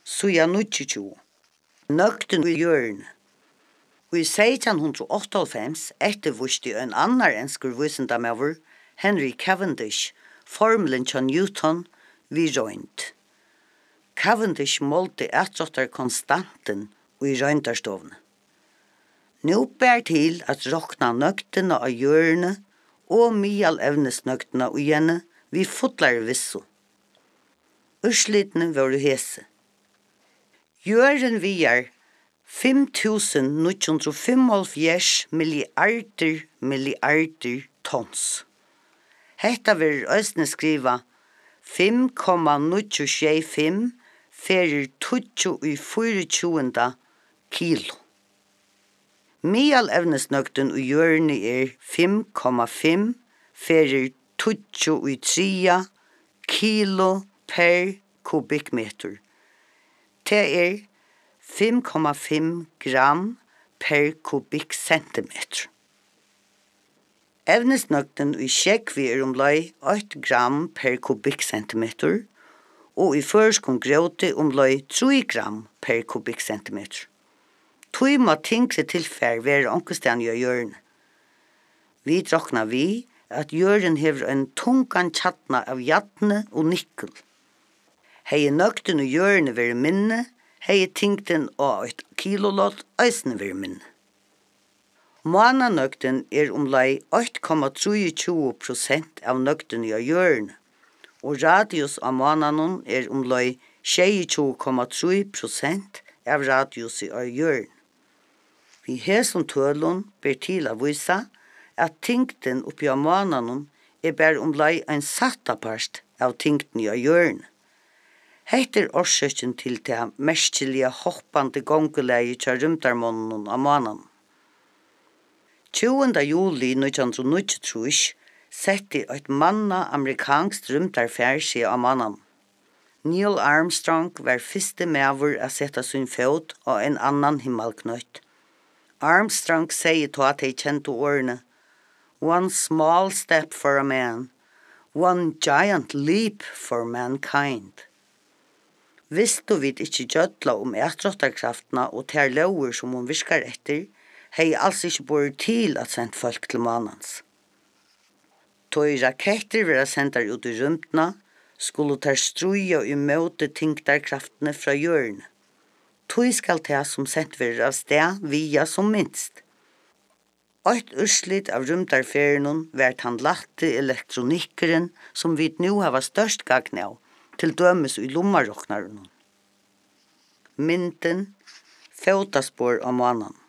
Suja 22. Nøgten i jørn. I 1698 etterviste en annar enskur vísindamaður, Henry Cavendish, formelen til Newton vi røynt. Cavendish målte attrottar konstanten i røyntarstovne. Nå bær til at rokna nøgtene av jørne og mial evnesnøgtene og gjerne vi fotlare vissu. Urslitene var hese. Jørgen viar 5.975 milliarder tons. Hetta verður eisini skriva 5,965 fyrir 24 kilo. Mial evnesnøgten i jørni 5,5 fyrir 23 kilo per kubikmeter. Det 5,5 gram per kubikcentimeter. Evnesnøgten i skjeggvi omlai 8 gram per kubikcentimeter, og i førskum gråti omlai 3 gram per kubikcentimeter. Tui må tingse tilfær være onkestan i jørn. Vi drokna vi at jørn hever en tungan tjatna av jatne og nikkel. Hei nøgten i jørn være minne, hei tingten og 1 kilolott eisne være minne. Månanøgten omlai 8,23% av nøgten i jørn, og radius av månanon omlai 22,3% av radius i jørn. Vi hesum tølun ber til å vise at tingten oppi av månanon bare omlai en sattaparst av tingten i jørn. Heiter årsøkken til det merkelige hoppande gonguleie til rymdarmånen av månen. 20. juli 1993 sette et manna amerikansk rymdarfær seg av månen. Neil Armstrong var første medver å sette sin fot av en annan himmelknøtt. Armstrong sier til at de kjente årene «One small step for a man, one giant leap for mankind». Visste vi ikke gjødla etrottarkraftene og ter lover som hun viskar etter, hei alls ikke bor til at sendt folk til månens. Tøy raketter vera sendar ut i rymdna, skulle ter struja i møte tingdarkraftene fra jørn. Tøy skal ta som sendt vera av sted via som minst. Eit urslit av rymdarferien vært han latte elektronikkeren som vi nå har størst gagn av, til dømes i lommaroknaren. Mynten, fotaspår av månen.